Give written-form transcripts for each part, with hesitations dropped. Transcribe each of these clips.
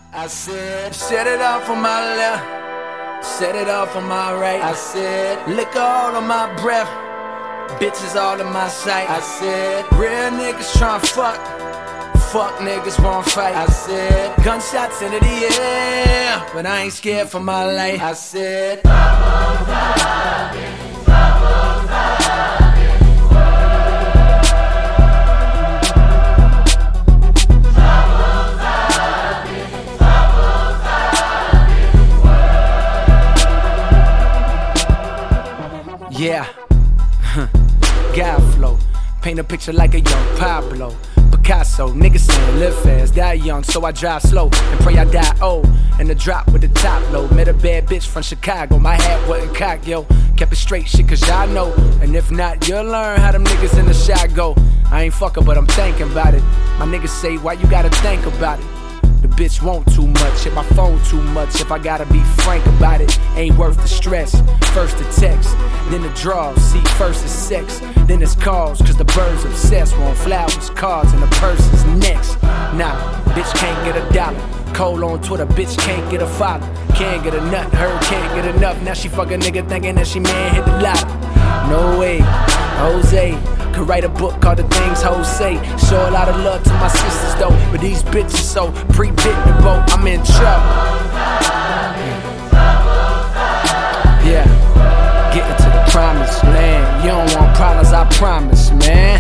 I said, set it off on my left, set it off on my right. I said, liquor all on my breath, bitches all in my sight. I said, real niggas tryna fuck niggas won't fight. I said, gunshots into the air, but I ain't scared for my life. I said, yeah, God flow, paint a picture like a young Pablo Picasso. Niggas saying live fast, die young, so I drive slow and pray I die old. And the drop with the top low, met a bad bitch from Chicago. My hat wasn't cocked, yo, kept it straight shit cause y'all know. And if not, you'll learn how them niggas in the shot go. I ain't fucking, but I'm thinking about it. My niggas say, why you gotta think about it? The bitch want too much, hit my phone too much. If I gotta be frank about it, ain't worth the stress. First the text, then the draws. See, first is sex, then it's calls. Cause the birds obsessed, want flowers, cards, and the purse is next. Nah, bitch can't get a dollar. Cole on Twitter, bitch can't get a follow. Can't get a nut, her can't get enough. Now she fuck a nigga thinking that she man hit the lotto. No way, Jose could write a book called The Things Hoes Say. Show a lot of love to my sisters though, but these bitches so predictable, I'm in trouble. Yeah, getting to the promised land. You don't want problems, I promise, man.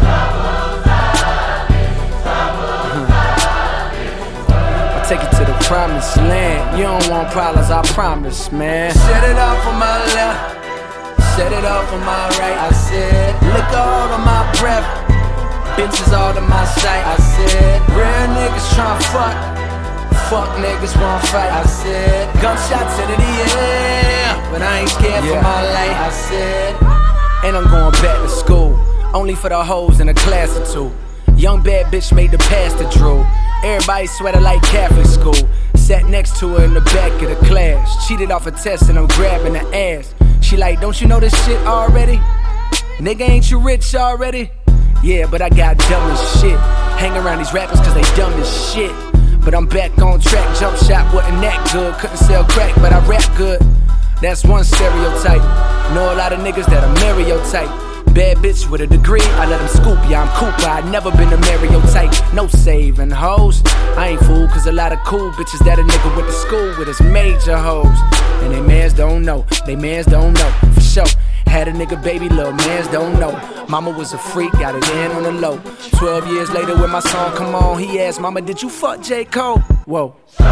I'll take you to the promised land. You don't want problems, I promise, man. Set it off on my left, set it off on my right. I said, liquor all on my breath, bitches all in my sight. I said, real niggas tryna fuck niggas won't fight. I said, gunshots into the air, but I ain't scared for my life. I said, and I'm going back to school, only for the hoes in a class or two. Young bad bitch made the pastor drool. Everybody sweater like Catholic school. Sat next to her in the back of the class. Cheated off a test and I'm grabbing her ass. She like, don't you know this shit already? Nigga, ain't you rich already? Yeah, but I got dumb as shit. Hang around these rappers cause they dumb as shit. But I'm back on track, jump shot wasn't that good. Couldn't sell crack, but I rap good. That's one stereotype. Know a lot of niggas that are Mario type. Bad bitch with a degree, I let him scoop, yeah I'm Cooper. I never been a Mario type, no saving hoes. I ain't fool cause a lot of cool bitches that a nigga went to school with is major hoes. And they mans don't know, they mans don't know, for sure. Had a nigga baby, little mans don't know. Mama was a freak, got it in on the low. 12 years later when my song come on, he asked, mama, did you fuck J. Cole? Whoa.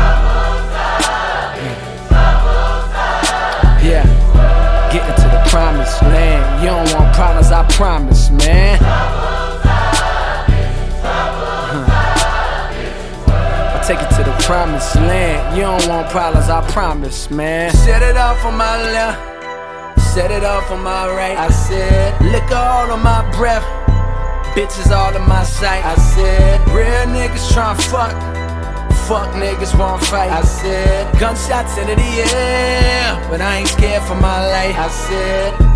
Yeah, getting to the promised land. You don't want problems, I promise, man. I'll take you to the promised land. You don't want problems, I promise, man. Set it off on my left, set it off on my right. I said, liquor all on my breath, bitches all in my sight. I said, real niggas tryna fuck niggas won't fight. I said, gunshots into the air, but I ain't scared for my life. I said,